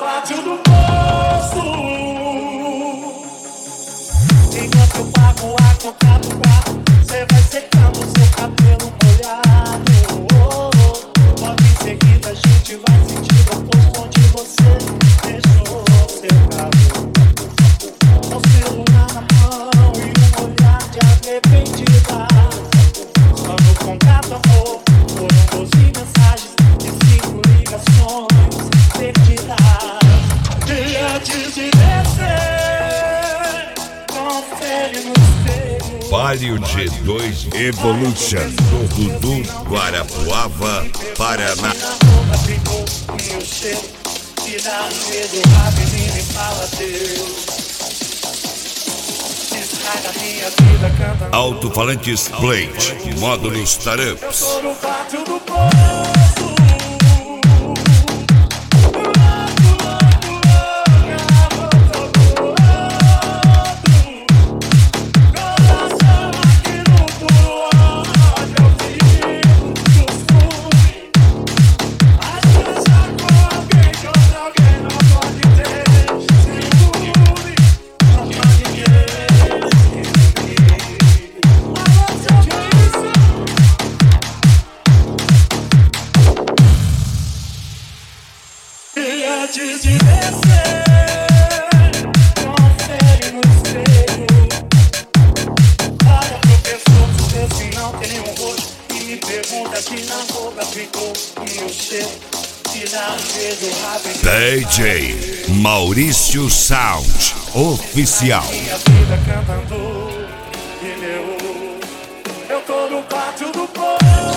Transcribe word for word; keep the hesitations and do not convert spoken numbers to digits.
pátio do poço. Enquanto eu pago a conta do quarto, cê vai secando seu cabelo molhado. Oh, oh. Logo em seguida a gente vai sentir o oposto onde você deixou seu cabelo. Com o celular na mão e um olhar de arrependida. Só no contato, amor, foram doze mensagens e cinco ligações perdidas. E antes de descer, confere no espelho. Palio G dois Evolution do Dudu, Guarapuava, Paraná. E o cheiro que dá medo rapidinho e fala Deus. Estraga minha vida cantando. Alto-falantes Plate, módulos Taramps. Eu tô no pátio do poço. Antes de descer, confere no espelho. Olha pro pescoço, vê se não tem nenhum rosto. E me pergunta se na boca ficou. E o cheiro que dá medo rápido. D J Maurício Sound Oficial. Minha vida cantando. E meu, eu tô no pátio do poço.